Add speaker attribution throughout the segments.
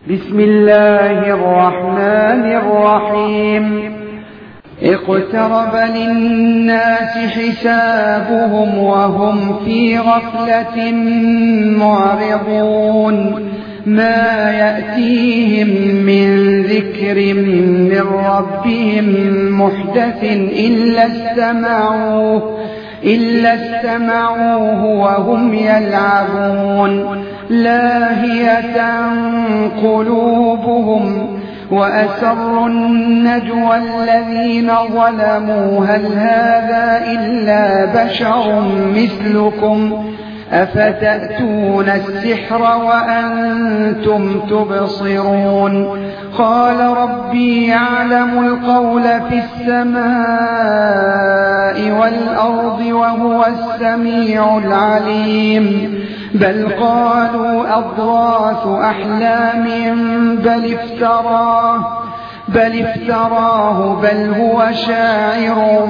Speaker 1: بسم الله الرحمن الرحيم. اقترب للناس حسابهم وهم في غفلة معرضون. ما يأتيهم من ذكر من ربهم محدث إلا استمعوه وهم يلعبون. لاهية قلوبهم وأسروا النجوى الذين ظلموا هل هذا إلا بشر مثلكم أفتأتون السحر وأنتم تبصرون. قال ربي يعلم القول في السماء والأرض وهو السميع العليم. بل قالوا أضغاث أحلام بل افتراه بل هو شاعر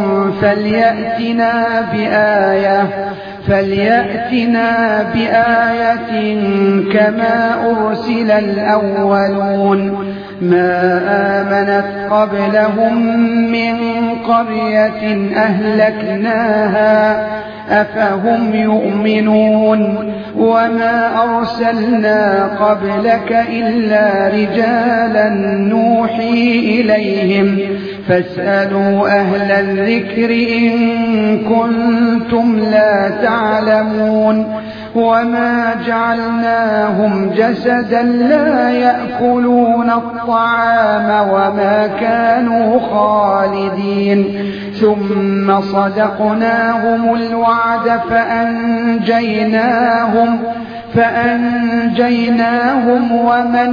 Speaker 1: فليأتنا بآية كما أرسل الأولون. ما آمنت قبلهم من قرية أهلكناها أفهم يؤمنون. وما أرسلنا قبلك إلا رجالا نوحي إليهم فاسألوا أهل الذكر إن كنتم لا تعلمون. وما جعلناهم جسدا لا يأكلون الطعام وما كانوا خالدين. ثم صدقناهم الوعد فأنجيناهم ومن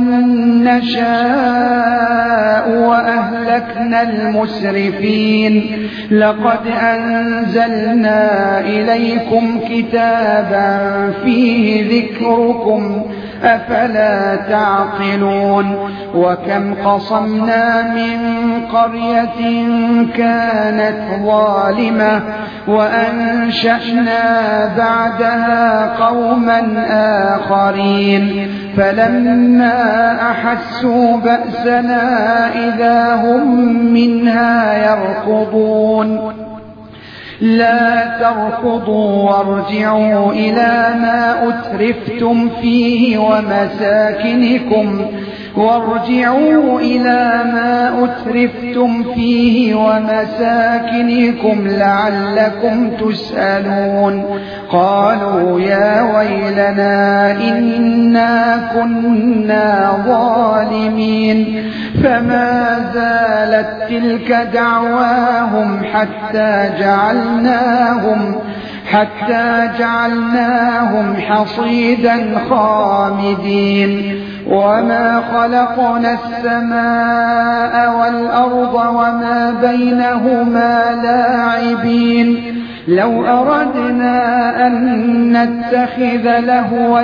Speaker 1: نشاء وأهلكنا المسرفين. لقد أنزلنا إليكم كتابا فيه ذكركم أفلا تعقلون. وكم قصمنا من قرية كانت ظالمة وأنشأنا بعدها قوما آخرين فلما أحسوا بأسنا إذا هم منها يركضون. لا تركضوا وارجعوا إلى ما أترفتم فيه ومساكنكم لعلكم تسألون. قالوا يا ويلنا إنا كنا ظالمين. فما زالت تلك دعواهم حتى جعلناهم حصيدا خامدين. وما خلقنا السماء والأرض وما بينهما لاعبين. لو أردنا أن نتخذ لهوا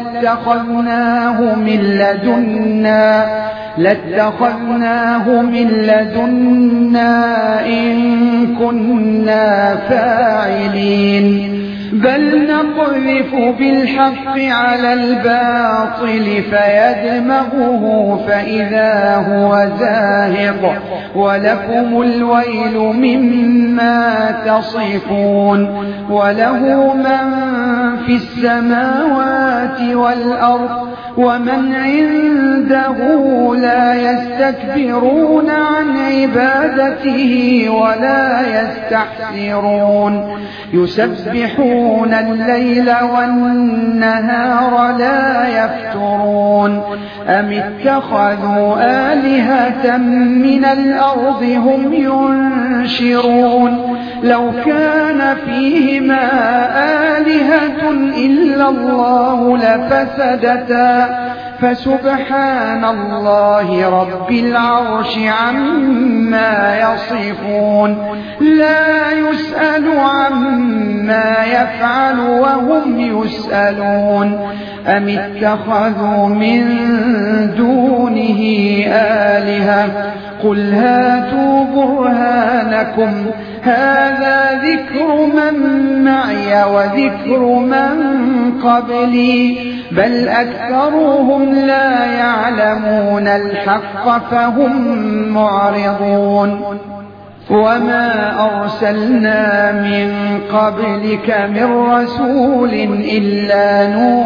Speaker 1: لاتخذناه من لدنا إن كنا فاعلين. بل نقذف بالحق على الباطل فيدمغه فإذا هو زاهق ولكم الويل مما تصفون. وله من في السماوات والأرض ومن عنده لا يستكبرون عن عبادته ولا يستحسرون. يسبحون الليل والنهار لا يفترون. أم اتخذوا آلهة من الأرض هم ينشرون. لو كان فيهما آلهة إلا الله لفسدتا فسبحان الله رب العرش عما يصفون. لا يسأل عما يفعل وهم يسألون. أم اتخذوا من دونه آلهة قل هاتوا برهانكم هذا ذكر من معي وذكر من قبلي بل أكثرهم لا يعلمون الحق فهم معرضون وما أرسلنا من قبلك من رسول إلا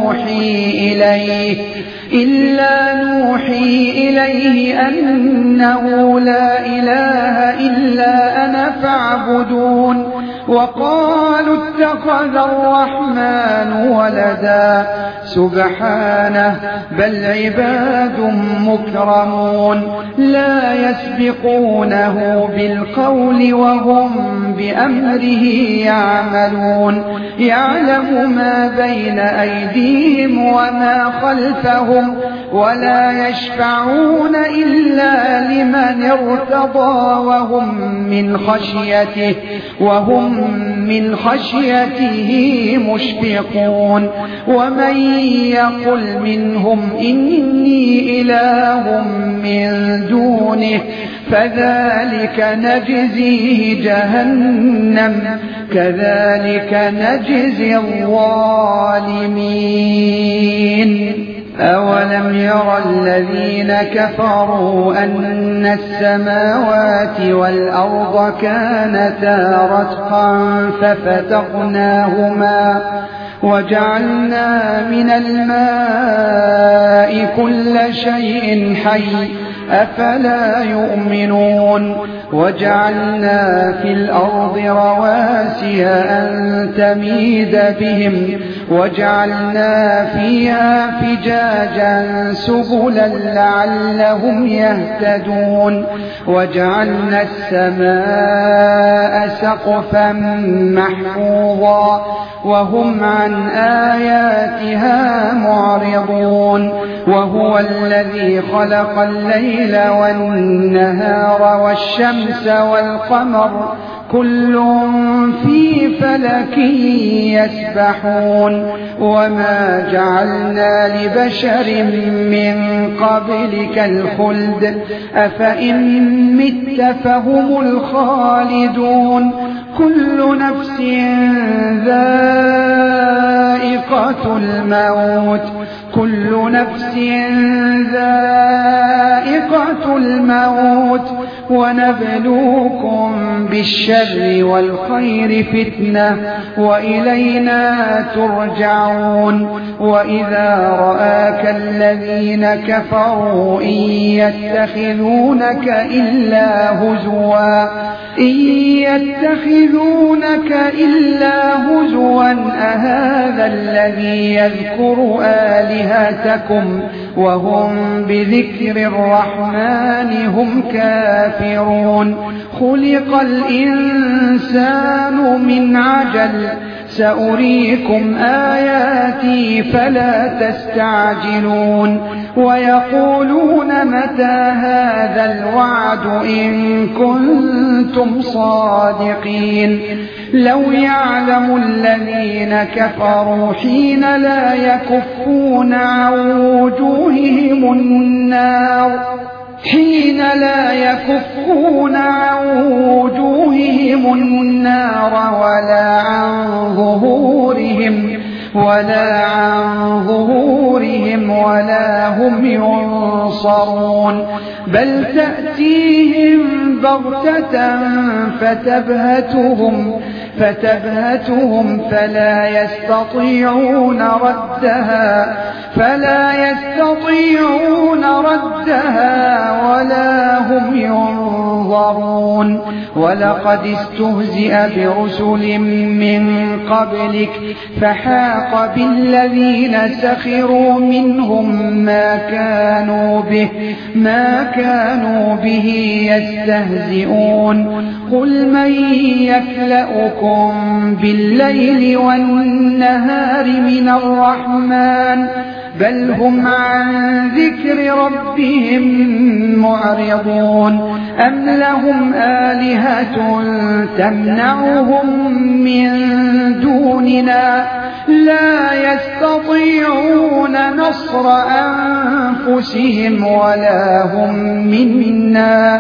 Speaker 1: نوحي إليه أنه لا إله إلا أنا فاعبدون وقالوا اتخذ الرحمن ولدا سبحانه بل عباد مكرمون لا يسبقونه بالقول وهم بأمره يعملون يعلم ما بين أيديهم وما خلفهم ولا يشفعون إلا لمن ارتضى وهم من خشيته مشفقون ومن يقل منهم إني إله من دونه فذلك نجزيه جهنم كذلك نجزي الظالمين أولم ير الذين كفروا أن السماوات والأرض كانتا رتقا ففتقناهما وجعلنا من الماء كل شيء حي أفلا يؤمنون وجعلنا في الأرض رواسي أن تميد بهم وجعلنا فيها فجاجا سبلا لعلهم يهتدون وجعلنا السماء سقفا محفوظا وهم عن آياتها معرضون وهو الذي خلق الليل والنهار والشمس والقمر كل في فلك يسبحون وما جعلنا لبشر من قبلك الخلد أفإن مت فهم الخالدون كل نفس ذائقة الموت ونبلوكم بالشر والخير فتنة وإلينا ترجعون وإذا رآك الذين كفروا إن يتخذونك إلا هزوا أهذا الذي يذكر آلهتكم وهم بذكر الرحمن هم كافرون خلق الإنسان من عجل سأريكم آياتي فلا تستعجلون ويقولون متى هذا الوعد إن كنتم صادقين لو يعلم الذين كفروا حين لا يكفون عن وجوههم النار ولا عن ظهورهم ولا هم ينصرون بل تأتيهم بغتة فتبهتهم فلا يستطيعون ردها ولا هم ينظرون ولقد استهزئ برسل من قبلك فحاق بالذين سخروا منهم ما كانوا به يستهزئون قل من يكلؤكم بالليل والنهار من الرحمن بل هم عن ذكر ربهم معرضون أم لهم آلهة تمنعهم من دوننا لا يستطيعون نصر أنفسهم ولا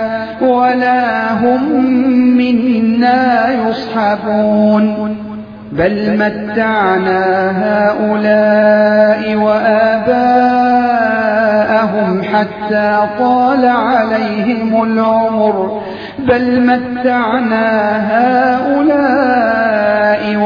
Speaker 1: هم منا يصحبون بل متعنا هؤلاء وآباءهم حتى طال عليهم العمر بل متعنا هؤلاء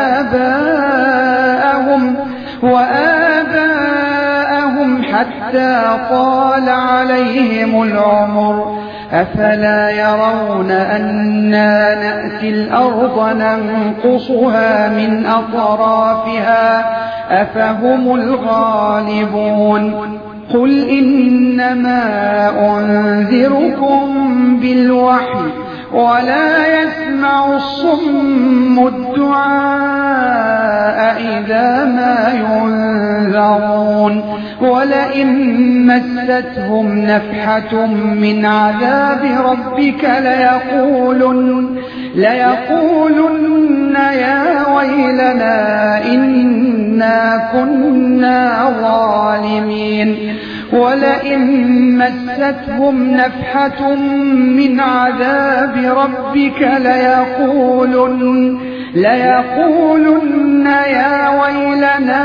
Speaker 1: وآباءهم حتى طال عليهم العمر أفلا يرون أنا نأتي الأرض ننقصها من أطرافها أفهم الغالبون قل إنما أنذركم بالوحي ولا يسمع الصم الدعاء إذا ما ينذرون ولئن مستهم نفحة من عذاب ربك ليقولن يا ويلنا إنا كنا ظالمين ولئن مستهم نفحة من عذاب ربك ليقولن يا ويلنا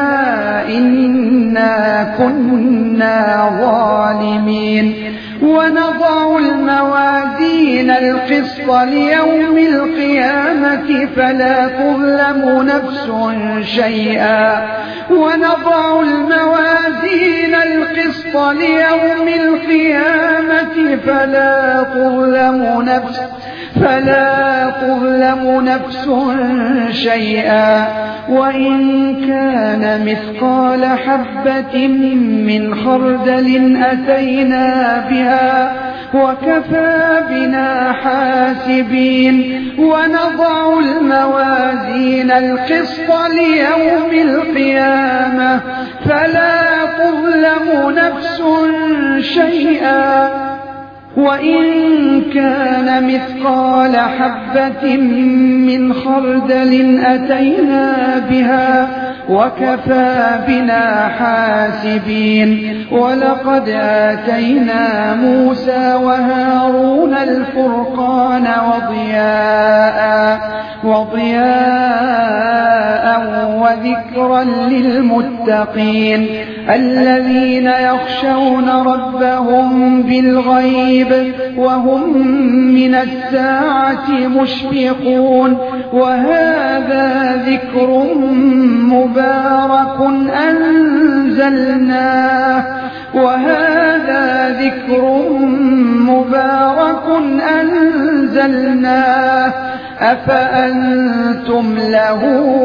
Speaker 1: إنا كنا ظالمين ونضع الموازين القسط ليوم القيامة فلا تظلم نفس شيئا فلا تظلم نفس شيئا وإن كان مثقال حبة من خردل أتينا بها وكفى بنا حاسبين ونضع الموازين القسط ليوم القيامة فلا تظلم نفس شيئا وإن كان مثقال حبة من خردل أتينا بها وكفى بنا حاسبين ولقد آتينا موسى وهارون الفرقان وضياء وذكرا للمتقين الذين يخشون ربهم بالغيب وهم من الساعة مشفقون وهذا ذكر مبارك أنزلناه أفأنتم له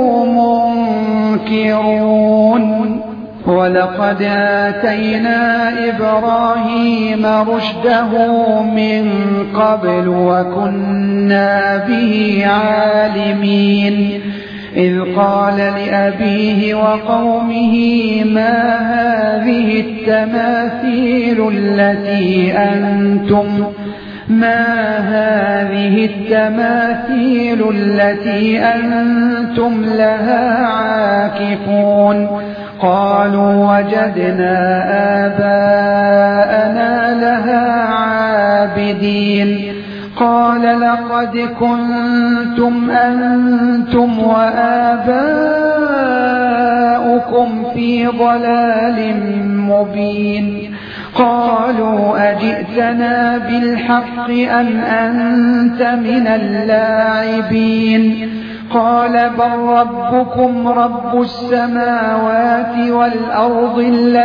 Speaker 1: منكرون ولقد آتينا إبراهيم رشده من قبل وكنا به عالمين إذ قال لأبيه وقومه ما هذه التماثيل التي أنتم لها عاكفون قالوا وجدنا آباءنا لها عابدين قال لقد كنتم أنتم وآباؤكم في ضلال مبين قالوا أجئتنا بالحق أم أنت من اللاعبين قال بل ربكم رب السماوات والأرض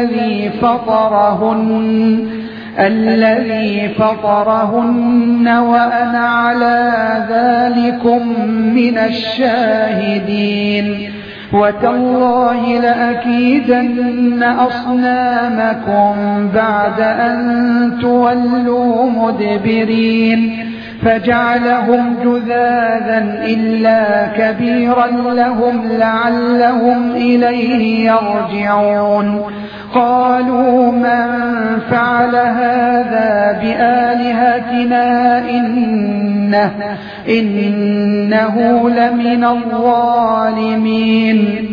Speaker 1: الذي فطرهن وأنا على ذلكم من الشاهدين وتالله لأكيدن أصنامكم بعد أن تولوا مدبرين فجعلهم جذاذا إلا كبيرا لهم لعلهم إليه يرجعون قالوا من فعل هذا بآلهتنا إنه لمن الظالمين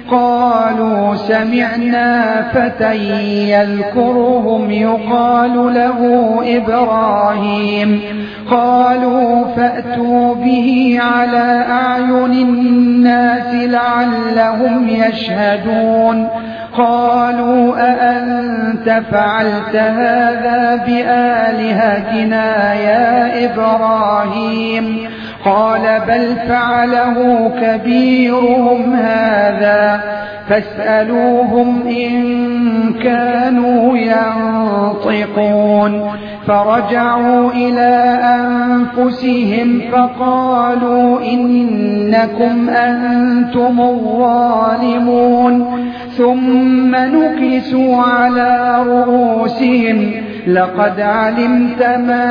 Speaker 1: قالوا سمعنا فتى يذكرهم يقال له إبراهيم قالوا فأتوا به على أعين الناس لعلهم يشهدون قالوا أأنت فعلت هذا بآلهتنا يا إبراهيم قال بل فعله كبيرهم هذا فاسألوهم إن كانوا ينطقون فرجعوا إلى أنفسهم فقالوا إنكم أنتم الظالمون ثم نكسوا على رؤوسهم لقد علمت ما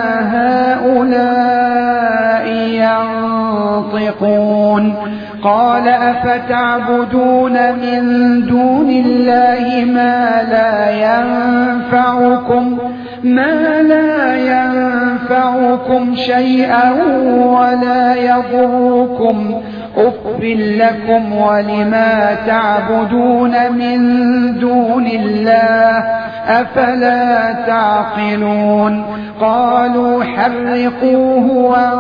Speaker 1: هؤلاء ينطقون قال أفتعبدون من دون الله ما لا ينفعكم شيئا ولا يضركم أف لكم ولما تعبدون من دون الله أفلا تعقلون قالوا حرقوه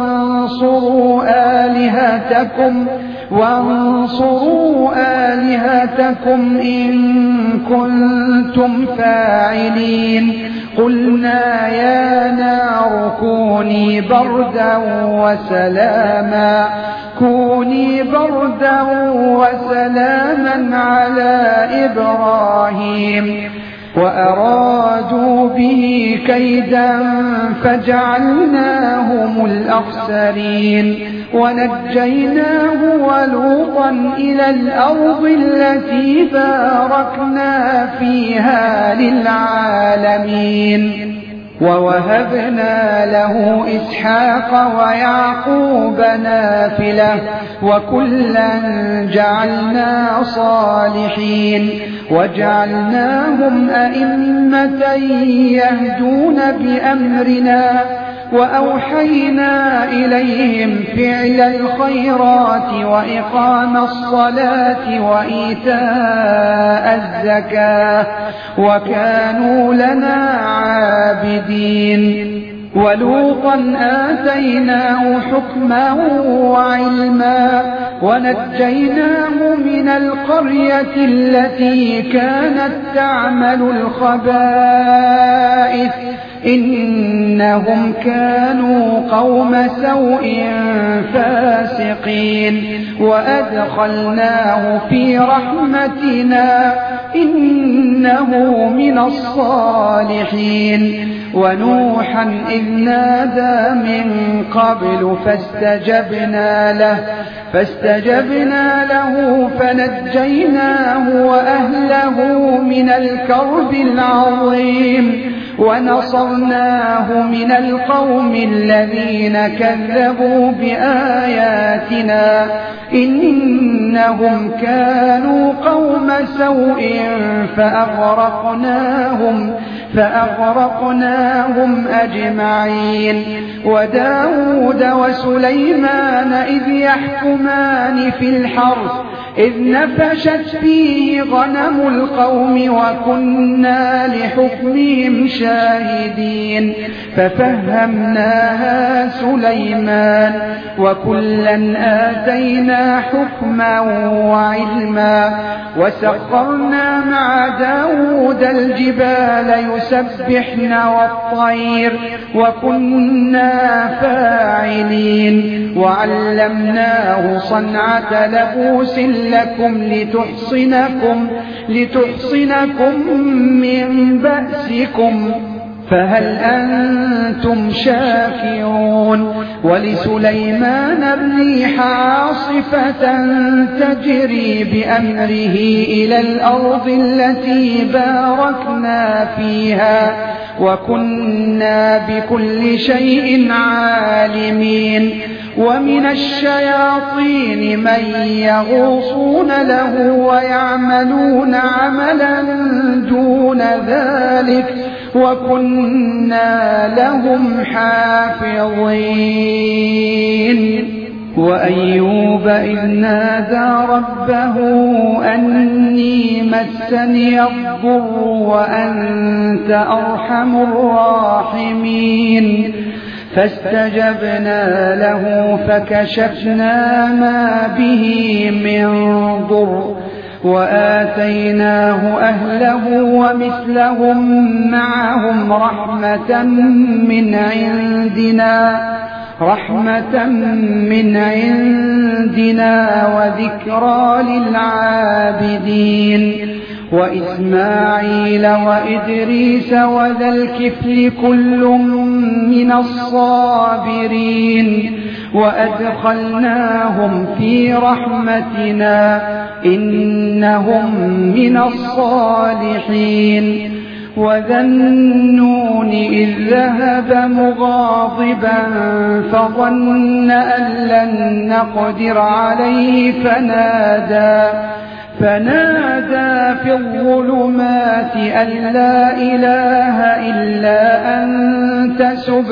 Speaker 1: وانصروا آلهتكم إن كنتم فاعلين قلنا يا نار كوني بردا وسلاما على إبراهيم وأرادوا به كيدا فجعلناهم الأخسرين ونجيناه ولوطا إلى الأرض التي باركنا فيها للعالمين ووهبنا له إسحاق ويعقوب نافلة وكلا جعلنا صالحين وجعلناهم أئمة يهدون بأمرنا وأوحينا إليهم فعل الخيرات وإقام الصلاة وإيتاء الزكاة وكانوا لنا عابدين ولوطا آتيناه حكما وعلما ونجيناه من القرية التي كانت تعمل الخبائث إنهم كانوا قوم سوء فاسقين وأدخلناه في رحمتنا إنه من الصالحين ونوحا إذ نادى من قبل فاستجبنا له فنجيناه وأهله من الكرب العظيم ونصرناه من القوم الذين كذبوا بآياتنا إنهم كانوا قوم سوء فأغرقناهم أجمعين وداود وسليمان إذ يحكمان في الحرث إذ نفشت فيه غنم القوم وكنا لحكمهم شاهدين ففهمناها سليمان وكلا آتينا حكما وعلما وسخرنا مع داود الجبال يسبحن والطير وكنا فاعلين وعلمناه صنعة لبوس لكم لتحصنكم من بأسكم فهل أنتم شاكرون ولسليمان الريح عاصفة تجري بأمره إلى الأرض التي باركنا فيها وكنا بكل شيء عالمين ومن الشياطين من يغوصون له ويعملون عملا دون ذلك وكنا لهم حافظين وأيوب أيوب إذ نادى ربه أني مسني الضر وأنت أرحم الراحمين فاستجبنا له فكشفنا ما به من ضر وآتيناه أهله ومثلهم معهم رحمة من عندنا وذكرى للعابدين وإسماعيل وإدريس وذا الكفل كل من الصابرين وأدخلناهم في رحمتنا إنهم من الصالحين وذا النون إذ ذهب مغاضبا فظن أن لن نقدر عليه فنادى في الظلمات أن لا إله إلا أنت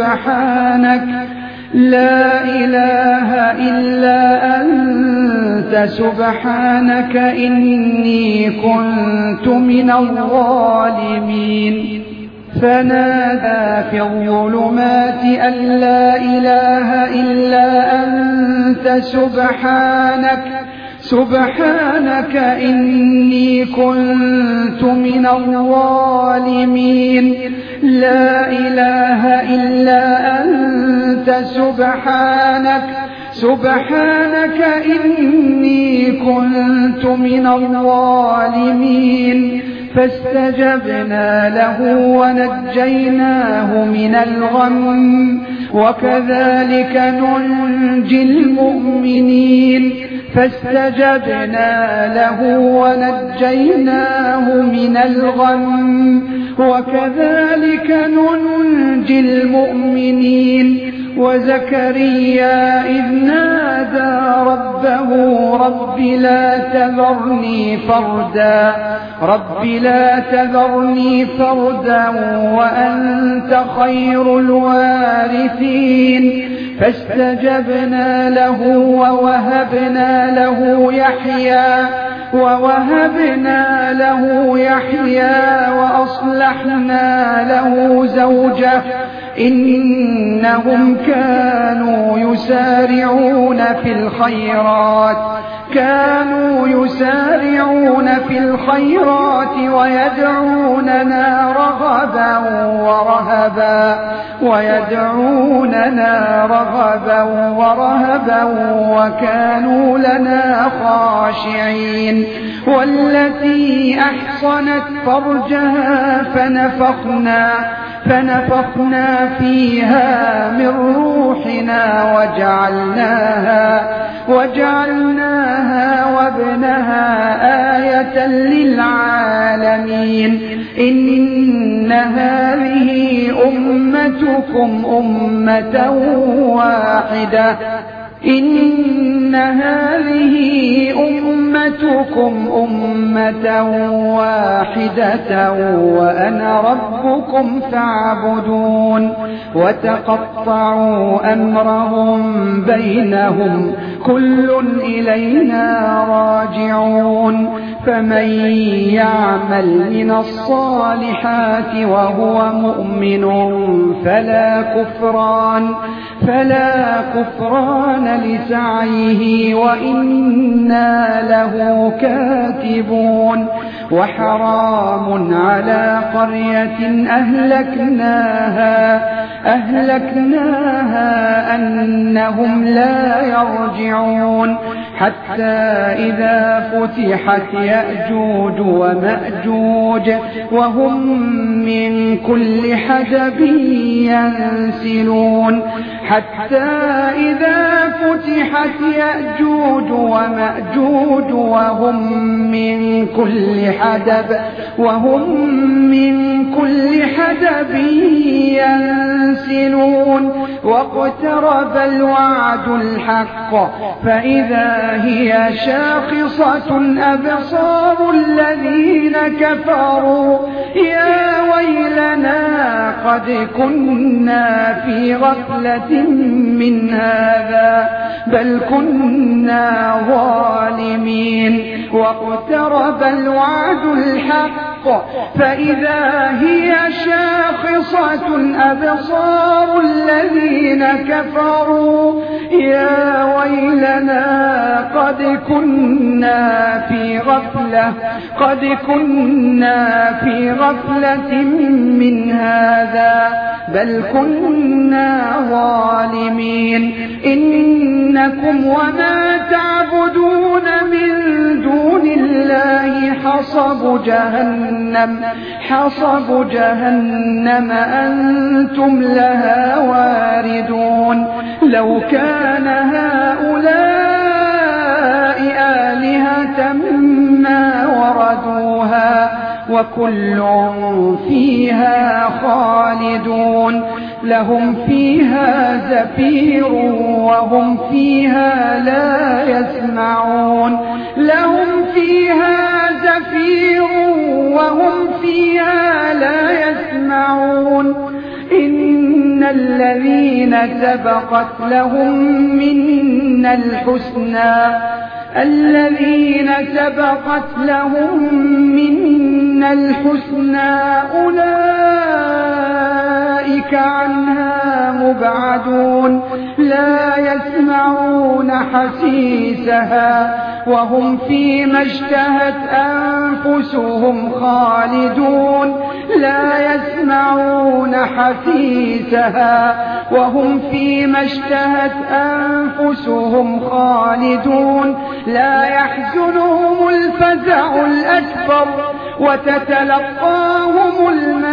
Speaker 1: سبحانك إني كنت من الظالمين فنادى في الظلمات أن لا إله إلا أنت سبحانك إني كنت من الظالمين لا إله إلا أنت سبحانك إني كنت من الظالمين فاستجبنا له ونجيناه من الغم وكذلك ننجي المؤمنين وزكريا إذ نادى ربه رب لا تذرني فردا وأنت خير الوارثين فاستجبنا له ووهبنا له يحيى وأصلحنا له زوجه إنهم كانوا يسارعون في الخيرات ويدعوننا رغبا ورهبا وكانوا لنا خاشعين والتي أحصنت فرجها فنفخنا فيها من روحنا وجعلناها وابنها آية للعالمين إن هذه أمتكم أمة واحدة وأنا ربكم فاعبدون وتقطعوا أمرهم بينهم كل إلينا راجعون فمن يعمل من الصالحات وهو مؤمن فلا كفران لسعيه وإنا له كاتبون وحرام على قرية أهلكناها أنهم لا يرجعون حتى إذا فتحت يأجوج ومأجوج وهم من كل حدب ينسلون واقترب الوعد الحق فإذا هي شاخصة أبصار الذين كفروا يا ويلنا قد كنا في غفلة من هذا بل كنا ظالمين. واقترب الوعد الحق فإذا هي شاخصة أبصار الذين كفروا يا ويلنا قد كنا في غفلة من هذا بل كنا ظالمين. إنكم وما تعبدون من دون الله حصب جهنم أنتم لها واردون. لو كان هؤلاء آلهة ما وردوها وكل فيها خالدون. لهم فيها زفير وهم فيها لا يسمعون. لهم فيها زفير وهم فيها لا يسمعون. إن الذين سبقت لهم منا الحسنى أولئك عنها مبعدون. لا يسمعون حسيسها وهم فيما اشتهت أنفسهم خالدون. لا يسمعون حسيسها وهم فيما اشتهت أنفسهم خالدون. لا يحزنهم الفزع الأكبر وتتلقاهم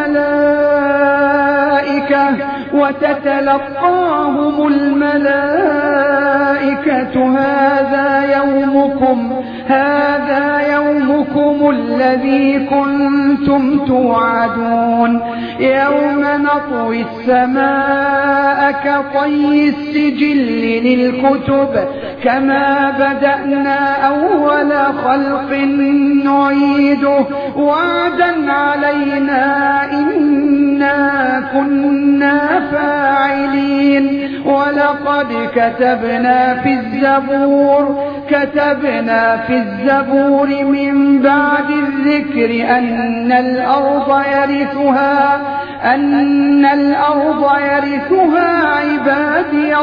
Speaker 1: الملائكة هذا يومكم الذي كنتم توعدون. يوم نطوي السماء كطي السجل للكتب كما بدأنا أول خلق نعيده وعدا علينا إنا كنا فاعلين. ولقد كتبنا في الزبور من بعد الذكر أن الأرض يرثها عبادي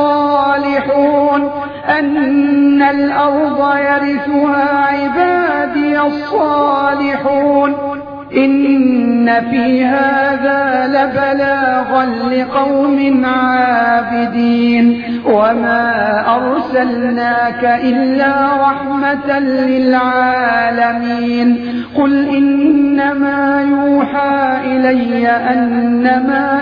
Speaker 1: الصالحون. إن في هذا لبلاغا لقوم عابدين. وما أرسلناك إلا رحمة للعالمين. قل إنما يوحى إلي أنما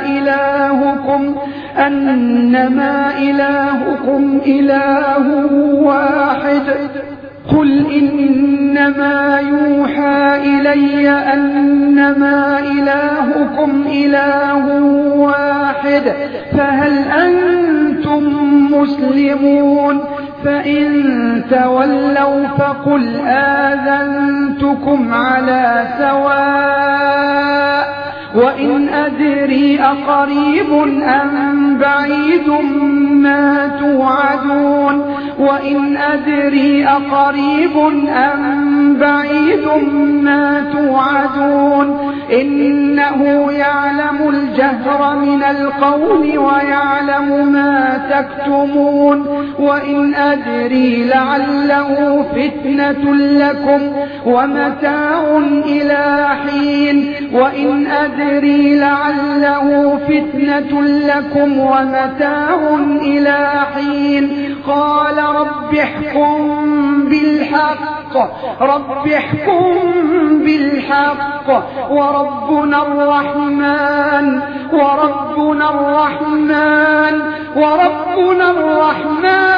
Speaker 1: إلهكم إله واحد. قل إنما يوحى إلي أنما إلهكم إله واحد فهل أنتم مسلمون؟ فإن تولوا فقل آذنتكم على سواء. وإن أدري أقريب أم بعيد ما توعدون إنه يعلم الجهر من القول ويعلم ما تكتمون. وإن أدري لعله فتنة لكم ومتاع إلى حين. قال رب احكم بالحق وربنا الرحمن